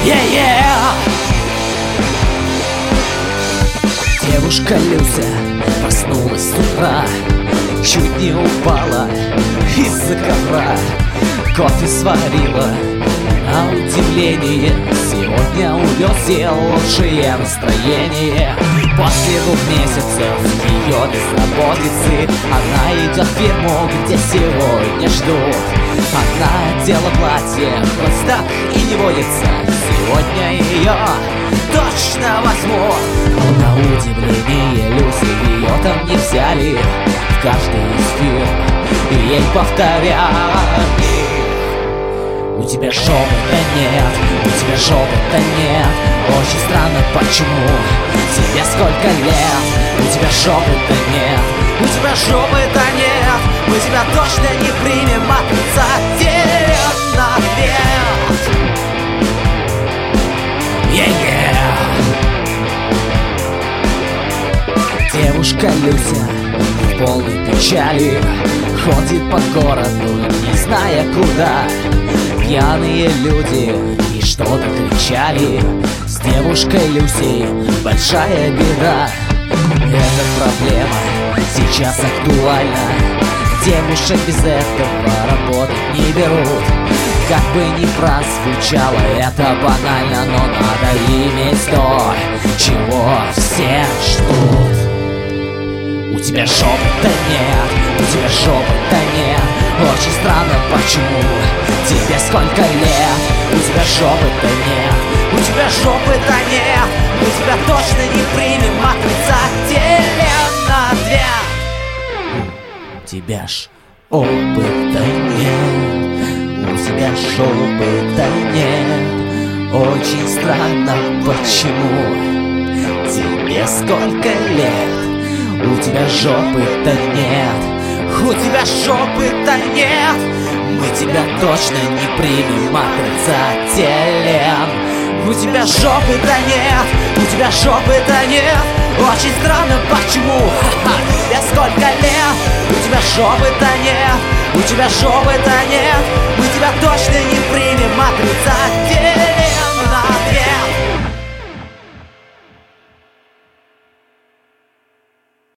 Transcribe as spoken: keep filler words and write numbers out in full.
Yeah-yeah! Девушка Люся проснулась с утра, чуть не упала из-за ковра. Кофе сварила, на удивление сегодня у Люси лучшее настроение. После двух месяцев ее безработицы она идет в фирму, где сегодня ждут. Она одела платье, хоть так и не водится, сегодня ее точно возьмут. На удивление Люси ее там не взяли в каждый из фирм, и ей повторяли: у тебя жопы-то нет, у тебя жопы-то нет. Очень странно, почему тебе сколько лет? У тебя жопы-то нет, у тебя жопы-то нет. Мы тебя точно не примем, матрица делит на две. Yeah-yeah! Девушка Люся в полной печали ходит по городу, не зная куда. Пьяные люди и что-то кричали. С девушкой Люсей большая беда. Эта проблема сейчас актуальна. Девушек без этого работать не берут. Как бы ни прозвучало это банально, но надо иметь то, чего все ждут. У тебя жопы-то нет, у тебя жопы-то нет. Очень странно, почему тебе сколько лет? У тебя жопы-то нет, у тебя жопы-то нет. Мы тебя точно не примем, матрица делим на две. У тебя ж опыта нет, у тебя жопы-то нет. Очень странно, почему тебе сколько лет? У тебя жопы-то нет, у тебя жопы-то нет. Мы тебя точно не примем, матрица делим. У тебя жопы-то нет, у тебя жопы-то нет. Очень странно, почему тебе сколько лет? У тебя жопы-то нет, у тебя жопы-то нет. Мы тебя точно не примем, матрица делим.